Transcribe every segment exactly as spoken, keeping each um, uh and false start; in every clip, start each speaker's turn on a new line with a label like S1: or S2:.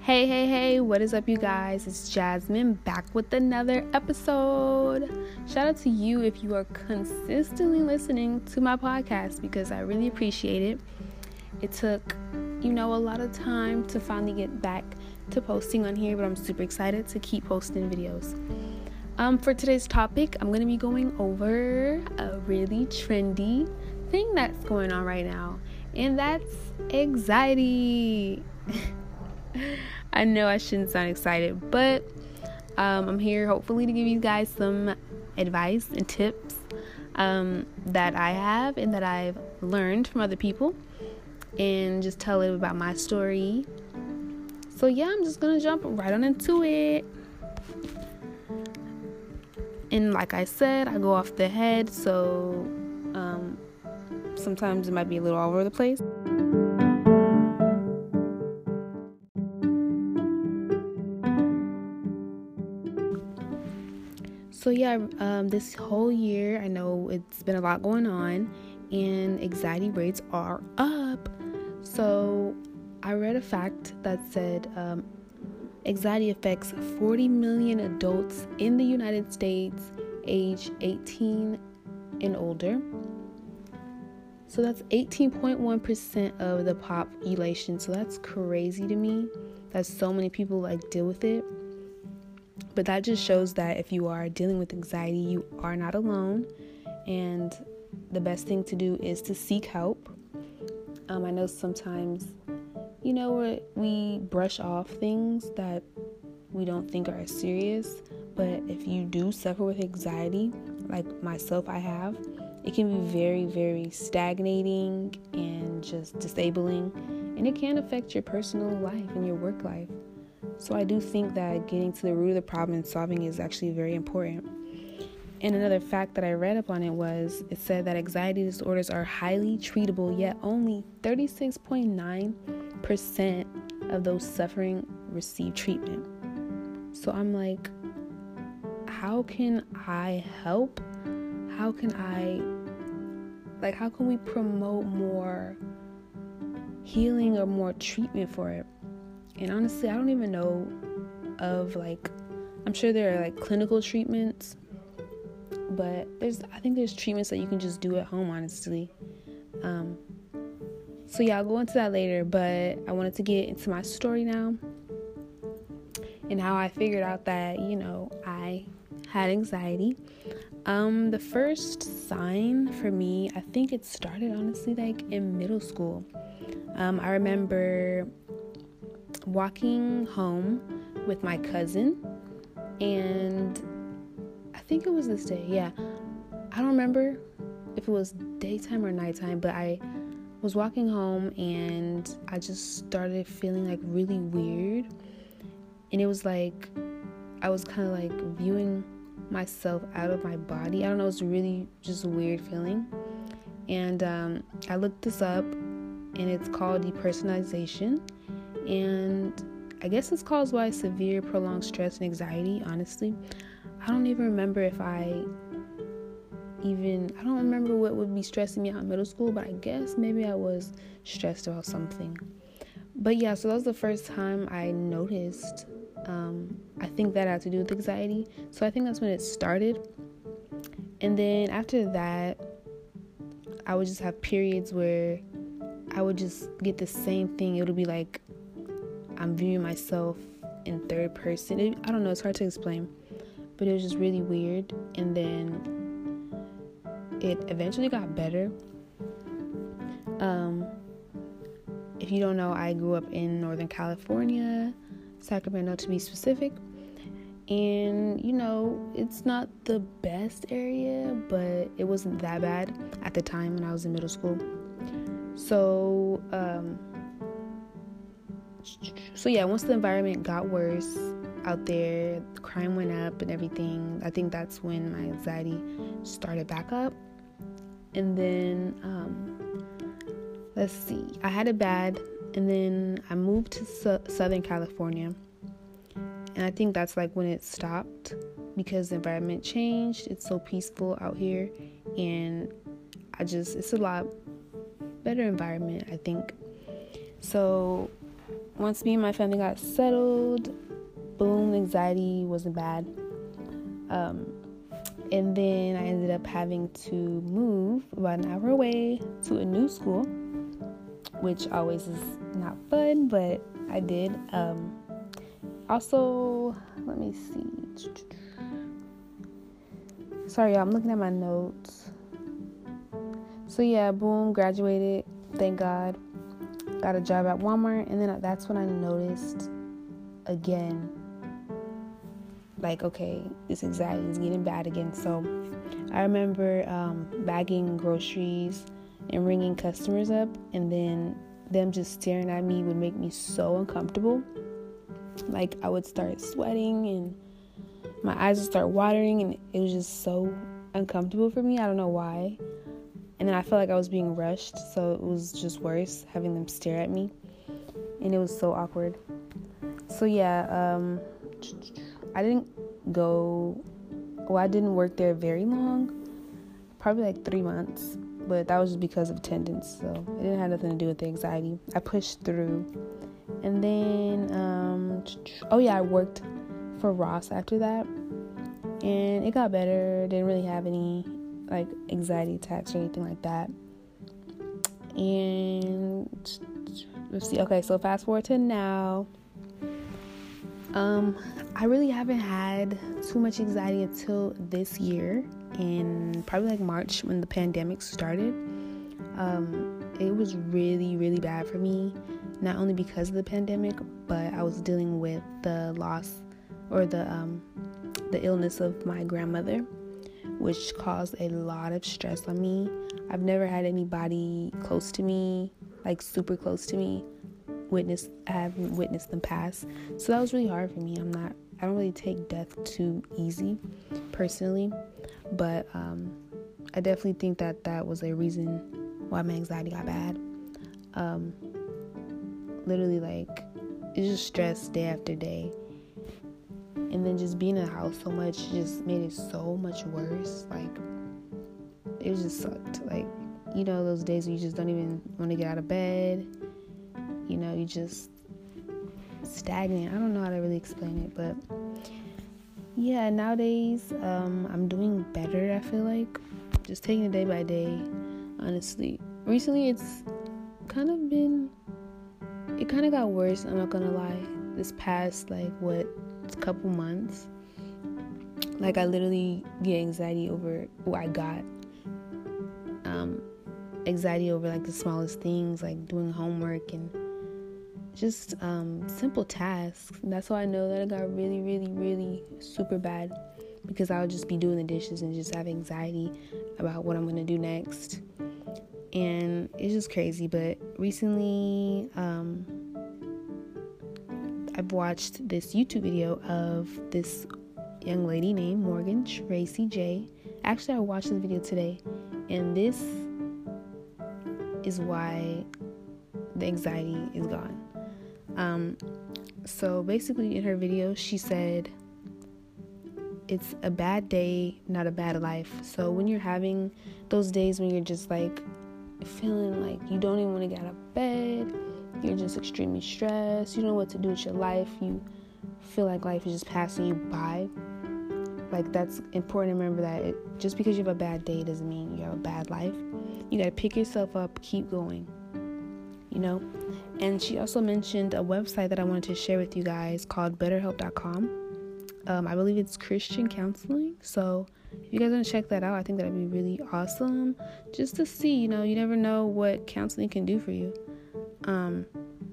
S1: Hey, hey, hey, what is up, you guys? It's Jasmine back with another episode. Shout out to you if you are consistently listening to my podcast because I really appreciate it. It took, you know, a lot of time to finally get back to posting on here, but I'm super excited to keep posting videos. Um, for today's topic, I'm going to be going over a really trendy thing that's going on right now, and that's anxiety. I know I shouldn't sound excited, but um, I'm here hopefully to give you guys some advice and tips um, that I have and that I've learned from other people, and just tell a little about my story. So yeah, I'm just gonna jump right on into it. And like I said, I go off the head, so um, sometimes it might be a little all over the place. So yeah, um, this whole year, I know it's been a lot going on, and anxiety rates are up. So I read a fact that said um, anxiety affects forty million adults in the United States, age eighteen and older. So that's eighteen point one percent of the population. So that's crazy to me. That so many people like deal with it. But that just shows that if you are dealing with anxiety, you are not alone. And the best thing to do is to seek help. Um, I know sometimes, you know, we brush off things that we don't think are serious. But if you do suffer with anxiety, like myself, I have, it can be very, very stagnating and just disabling. And it can affect your personal life and your work life. So I do think that getting to the root of the problem and solving is actually very important. And another fact that I read up on it was, it said that anxiety disorders are highly treatable, yet only thirty-six point nine percent of those suffering receive treatment. So I'm like, how can I help? How can I, like, how can we promote more healing or more treatment for it? And honestly, I don't even know of, like, I'm sure there are, like, clinical treatments, but there's, I think there's treatments that you can just do at home, honestly. Um, so yeah, I'll go into that later, but I wanted to get into my story now and how I figured out that, you know, I had anxiety. Um, the first sign for me, I think it started, honestly, like, in middle school. Um, I remember walking home with my cousin, and I think it was this day. Yeah, I don't remember if it was daytime or nighttime, but I was walking home and I just started feeling like really weird, and it was like I was kind of like viewing myself out of my body. I don't know, it was really just a weird feeling. And um, I looked this up, and it's called depersonalization. And I guess it's caused by severe prolonged stress and anxiety. Honestly, I don't even remember if I even, I don't remember what would be stressing me out in middle school, but I guess maybe I was stressed about something. But yeah, so that was the first time I noticed. Um, I think that had to do with anxiety. So I think that's when it started. And then after that, I would just have periods where I would just get the same thing. It would be like I'm viewing myself in third person. It, I don't know, it's hard to explain, but it was just really weird. And then it eventually got better. Um, if you don't know, I grew up in Northern California, Sacramento to be specific. And, you know, it's not the best area, but it wasn't that bad at the time when I was in middle school. So, um, so yeah, once the environment got worse out there, crime went up and everything, I think that's when my anxiety started back up. And then, um, let's see, I had it bad, and then I moved to su- Southern California. And I think that's like when it stopped, because the environment changed. It's so peaceful out here, and I just, it's a lot better environment, I think. So once me and my family got settled, boom, anxiety wasn't bad. Um, and then I ended up having to move about an hour away to a new school, which always is not fun, but I did. Um, also, let me see. Sorry, y'all, I'm looking at my notes. So yeah, boom, graduated, thank God. Got a job at Walmart, and then that's when I noticed again, like, okay, this anxiety is getting bad again. So I remember um, bagging groceries and ringing customers up, and then them just staring at me would make me so uncomfortable. Like, I would start sweating and my eyes would start watering, and it was just so uncomfortable for me. I don't know why. And then I felt like I was being rushed, so it was just worse having them stare at me, and it was so awkward. So yeah, um, I didn't go, well, I didn't work there very long, probably like three months, but that was just because of attendance, so it didn't have nothing to do with the anxiety. I pushed through, and then, um, oh yeah, I worked for Ross after that, and it got better. Didn't really have any like anxiety attacks or anything like that. And let's see, okay, so fast forward to now. um I really haven't had too much anxiety until this year, in probably like March, when the pandemic started. Um it was really really bad for me, not only because of the pandemic, but I was dealing with the loss or the um the illness of my grandmother, which caused a lot of stress on me. I've never had anybody close to me, like super close to me, witness, I haven't witnessed them pass. So that was really hard for me. I'm not, I don't really take death too easy, personally. But um, I definitely think that that was a reason why my anxiety got bad. Um, literally, like, it's just stress day after day. And then just being in the house so much just made it so much worse. Like, it was just sucked. Like, you know, those days where you just don't even want to get out of bed. You know, you just stagnant. I don't know how to really explain it, but yeah, nowadays, um, I'm doing better, I feel like. Just taking it day by day, honestly. Recently, it's kind of been, it kind of got worse, I'm not gonna lie. This past, like, what, couple months, like, I literally get anxiety over what I got. Um, anxiety over, like, the smallest things, like doing homework and just um, simple tasks. And that's why I know that it got really, really, really super bad, because I would just be doing the dishes and just have anxiety about what I'm gonna do next. And it's just crazy. But recently, um, I've watched this YouTube video of this young lady named Morgan Tracy J. Actually, I watched this video today, and this is why the anxiety is gone. Um, so basically, in her video, she said, it's a bad day, not a bad life. So when you're having those days when you're just like feeling like you don't even want to get out of bed, you're just extremely stressed, you don't know what to do with your life, you feel like life is just passing you by, like, that's important to remember, that it, just because you have a bad day doesn't mean you have a bad life. You got to pick yourself up, keep going, you know. And she also mentioned a website that I wanted to share with you guys called better help dot com. um, I believe it's Christian counseling, so if you guys want to check that out, I think that would be really awesome, just to see, you know, you never know what counseling can do for you. Um,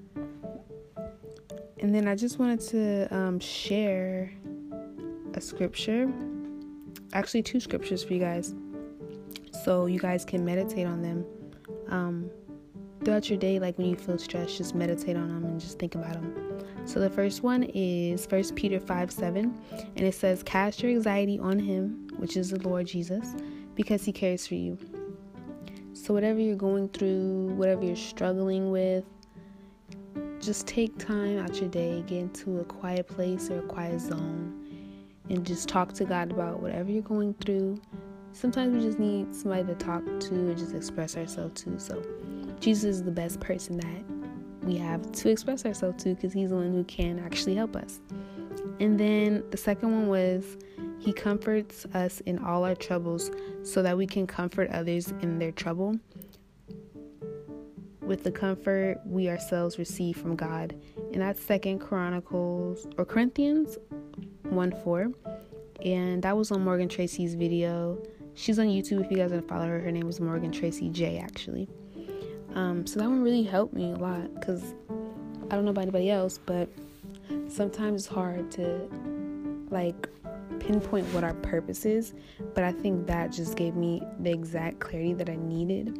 S1: and then I just wanted to um, share a scripture, actually two scriptures for you guys, so you guys can meditate on them um, throughout your day. Like, when you feel stressed, just meditate on them and just think about them. So the first one is First Peter five seven, and it says, cast your anxiety on him, which is the Lord Jesus, because he cares for you. So whatever you're going through, whatever you're struggling with, just take time out your day, get into a quiet place or a quiet zone, and just talk to God about whatever you're going through. Sometimes we just need somebody to talk to and just express ourselves to. So Jesus is the best person that we have to express ourselves to, because he's the one who can actually help us. And then the second one was, he comforts us in all our troubles so that we can comfort others in their trouble with the comfort we ourselves receive from God. And that's Second Chronicles or Corinthians one four. And that was on Morgan Tracy's video. She's on YouTube if you guys want to follow her. Her name is Morgan Tracy J, actually. Um, so that one really helped me a lot, because I don't know about anybody else, but sometimes it's hard to like pinpoint what our purpose is. But I think that just gave me the exact clarity that I needed.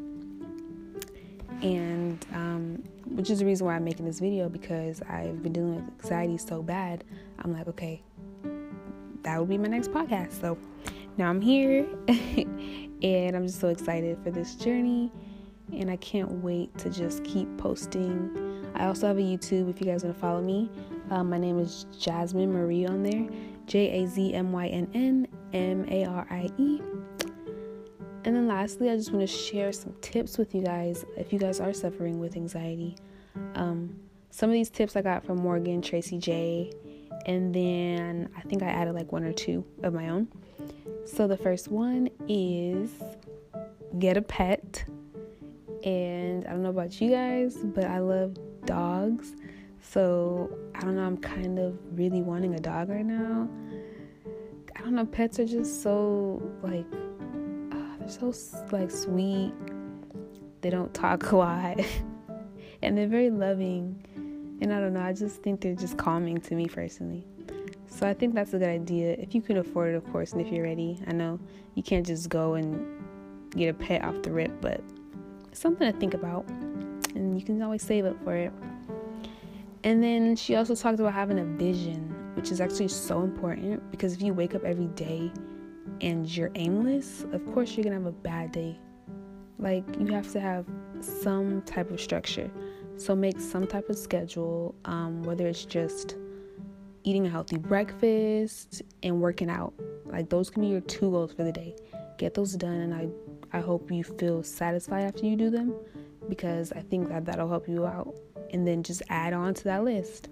S1: And um, which is the reason why I'm making this video, because I've been dealing with anxiety so bad. I'm like, okay, that would be my next podcast. So now I'm here and I'm just so excited for this journey, and I can't wait to just keep posting. I also have a YouTube if you guys want to follow me. Um, my name is Jasmine Marie on there, J A Z M Y N N M A R I E. And then lastly, I just want to share some tips with you guys if you guys are suffering with anxiety. Um, some of these tips I got from Morgan Tracy J, and then I think I added like one or two of my own. So the first one is get a pet. And I don't know about you guys, but I love dogs. So I don't know, I'm kind of really wanting a dog right now. I don't know, pets are just so like, they're so like sweet. They don't talk a lot. And they're very loving. And I don't know, I just think they're just calming to me personally. So I think that's a good idea, if you can afford it, of course, and if you're ready. I know you can't just go and get a pet off the rip, but it's something to think about. And you can always save up for it. And then she also talked about having a vision, which is actually so important, because if you wake up every day and you're aimless, of course you're gonna have a bad day. Like, you have to have some type of structure. So make some type of schedule, um, whether it's just eating a healthy breakfast and working out. Like, those can be your two goals for the day. Get those done, and I, I hope you feel satisfied after you do them, because I think that that'll help you out. And then just add on to that list.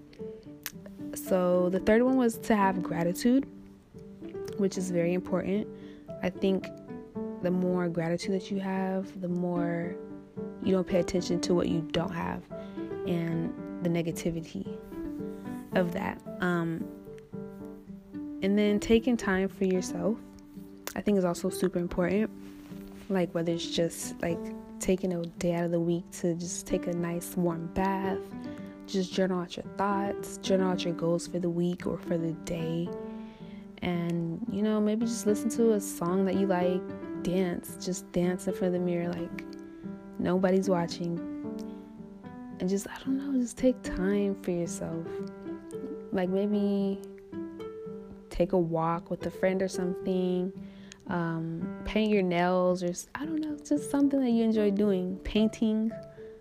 S1: So the third one was to have gratitude, which is very important. I think the more gratitude that you have, the more you don't pay attention to what you don't have and the negativity of that. Um, and then taking time for yourself, I think, is also super important. Like, whether it's just like taking a day out of the week to just take a nice warm bath, just journal out your thoughts, journal out your goals for the week or for the day. And, you know, maybe just listen to a song that you like, dance, just dance in front of the mirror like nobody's watching. And just, I don't know, just take time for yourself. Like, maybe take a walk with a friend or something, um, paint your nails, or I don't know, just something that you enjoy doing, painting.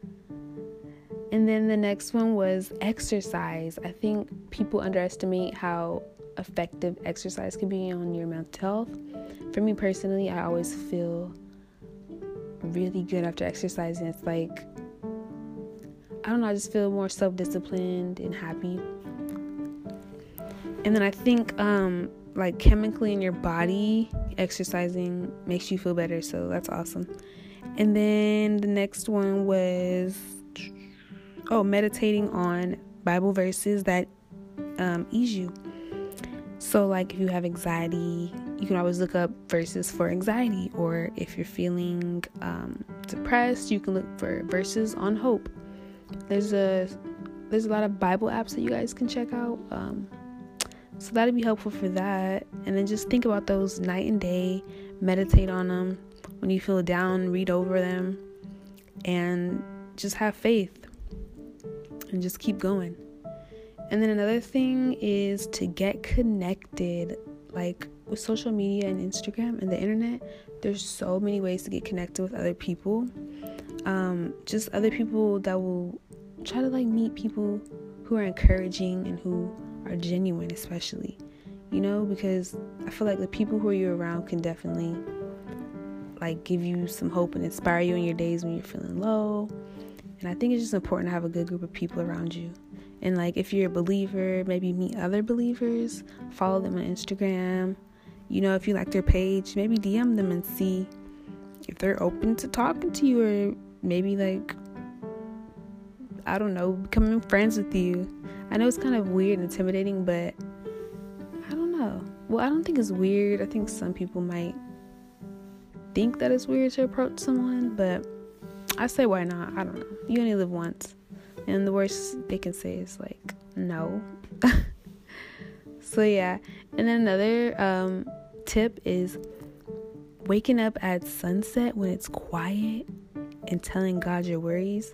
S1: And then the next one was exercise. I think people underestimate how effective exercise can be on your mental health. For me personally, I always feel really good after exercising. It's like, I don't know, I just feel more self-disciplined and happy. And then I think um like chemically in your body, exercising makes you feel better, so that's awesome. And then the next one was oh meditating on Bible verses that um ease you. So, like, if you have anxiety, you can always look up verses for anxiety. Or if you're feeling um, depressed, you can look for verses on hope. There's a there's a lot of Bible apps that you guys can check out. Um, so that'd be helpful for that. And then just think about those night and day. Meditate on them. When you feel down, read over them. And just have faith. And just keep going. And then another thing is to get connected. Like, with social media and Instagram and the internet, there's so many ways to get connected with other people. Um, just other people that will try to like meet people who are encouraging and who are genuine, especially, you know, because I feel like the people who you're around can definitely like give you some hope and inspire you in your days when you're feeling low. And I think it's just important to have a good group of people around you. And like, if you're a believer, maybe meet other believers, follow them on Instagram. You know, if you like their page, maybe D M them and see if they're open to talking to you, or maybe like, I don't know, becoming friends with you. I know it's kind of weird and intimidating, but I don't know. Well, I don't think it's weird. I think some people might think that it's weird to approach someone, but I say, why not? I don't know. You only live once. And the worst they can say is like, no. So yeah. And then another um, tip is waking up at sunset when it's quiet and telling God your worries.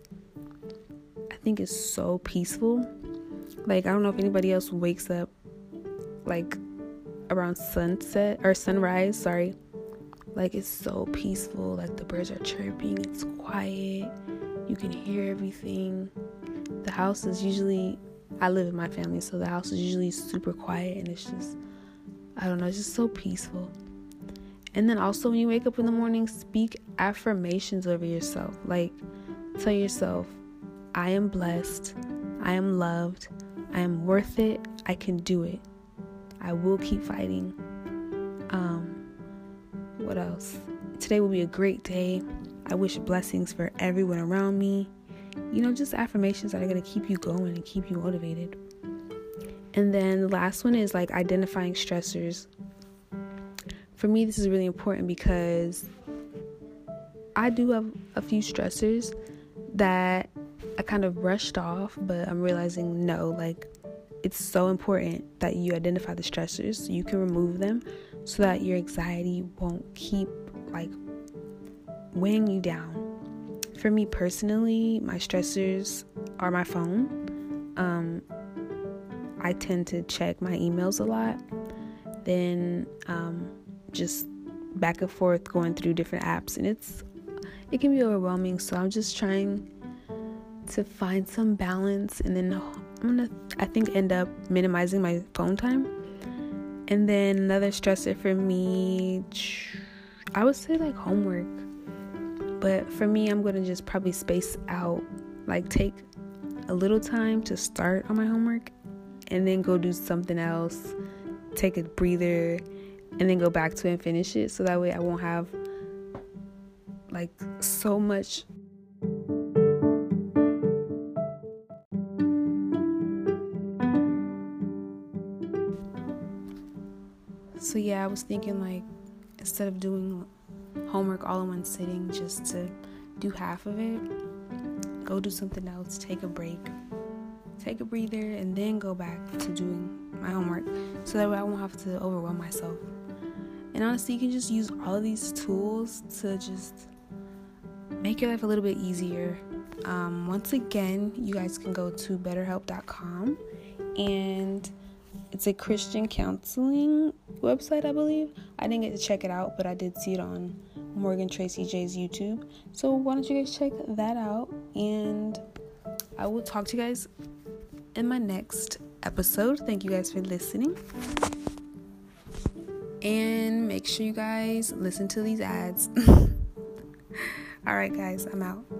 S1: I think it's so peaceful. Like, I don't know if anybody else wakes up like around sunset or sunrise, sorry. Like, it's so peaceful. Like, the birds are chirping, it's quiet, you can hear everything. The house is usually, I live with my family, so the house is usually super quiet, and it's just, I don't know, it's just so peaceful. And then also, when you wake up in the morning, speak affirmations over yourself. Like, tell yourself, I am blessed, I am loved, I am worth it, I can do it, I will keep fighting. Um, what else? Today will be a great day. I wish blessings for everyone around me. You know, just affirmations that are going to keep you going and keep you motivated. And then the last one is like identifying stressors. For me, this is really important because I do have a few stressors that I kind of brushed off, but I'm realizing no, like, it's so important that you identify the stressors so you can remove them, so that your anxiety won't keep like weighing you down. For me personally, my stressors are my phone. Um, I tend to check my emails a lot. Then um, just back and forth going through different apps, and it's it can be overwhelming. So I'm just trying to find some balance, and then I'm gonna I think end up minimizing my phone time. And then another stressor for me, I would say like homework. But for me, I'm going to just probably space out, like take a little time to start on my homework and then go do something else, take a breather, and then go back to it and finish it. So that way I won't have like so much. So yeah, I was thinking like, instead of doing homework all in one sitting, just to do half of it, go do something else, take a break, take a breather, and then go back to doing my homework, so that way I won't have to overwhelm myself. And honestly, you can just use all of these tools to just make your life a little bit easier. Um, once again, you guys can go to better help dot com, and it's a Christian counseling website, I believe. I didn't get to check it out, but I did see it on Morgan Tracy J's YouTube. So why don't you guys check that out? And I will talk to you guys in my next episode. Thank you guys for listening. And make sure you guys listen to these ads. All right, guys, I'm out.